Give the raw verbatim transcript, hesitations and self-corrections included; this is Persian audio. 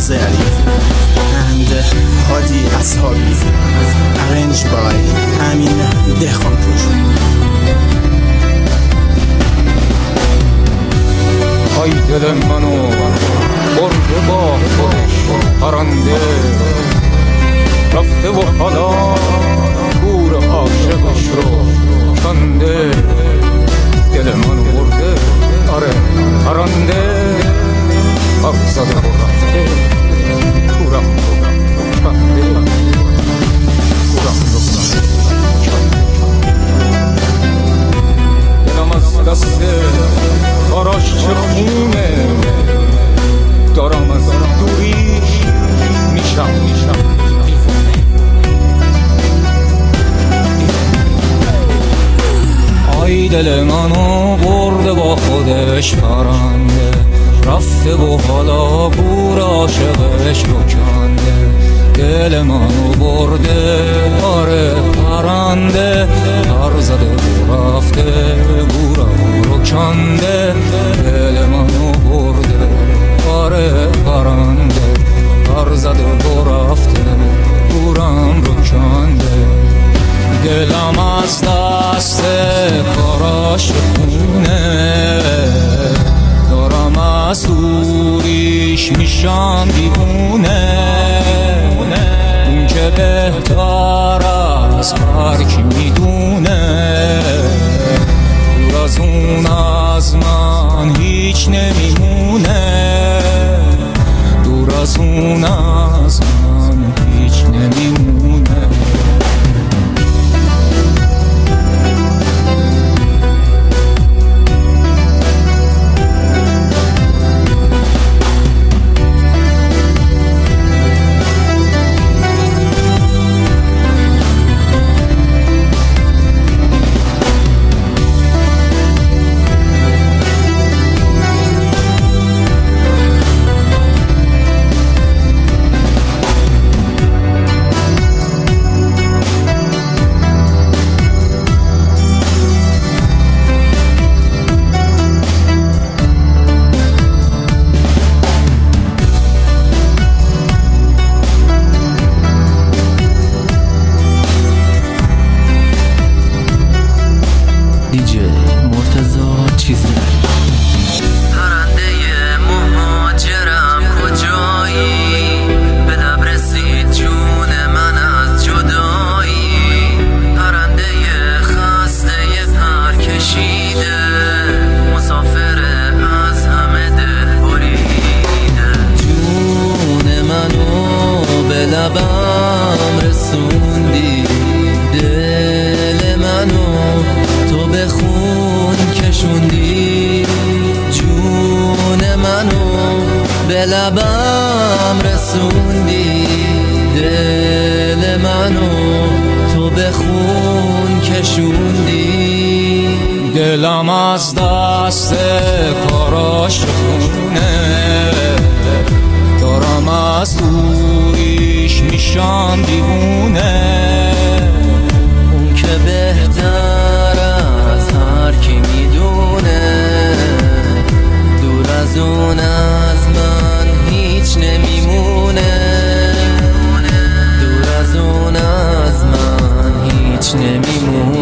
Azali and Hadi Ashabi, arranged by Amin Dehkhanpur. ای دل منو برده با خودش پرنده رفته و حالا گور عاشقش رو کنده. دل منو برده آره پرنده حق زده و رفته گورم رو کنده گورم رو کنده. دلم از دست کاراش چه خونه دارم از دوریش میشم میشم دیوونه. آی دل منو برده با خودش پرنده رفته و حالا گور عاشقش رو کنده. دل منو برده آره پرنده پر زده و رفته گورم رو کنده. دل منو برده آره پرنده پر زده و رفته گورم رو کنده. دلم از دست کاراش خونه دارم از دوریش میشم دیوونه. اون که بهتر از هر کی میدونه دور از اون از من هیچ نمیمونه. دور از اون از من هیچ نمیمونه. دیجی مرتضی چیزی پرنده مهاجرم کجایی به لب رسید جون من از جدایی. پرنده خسته پر کشیده مسافر از همه دل بریده. جون منو به لبم رسوندی دل منو تو به خون کشوندی. جون منو به لبم رسوندی دل منو تو به خون کشوندی. دلم از دست کاراش خونه دارم از دوریش میشم دیوونه. اون که بهتر از هر کی میدونه دور از اون از من هیچ نمیمونه. دور از اون از من هیچ نمیمونه.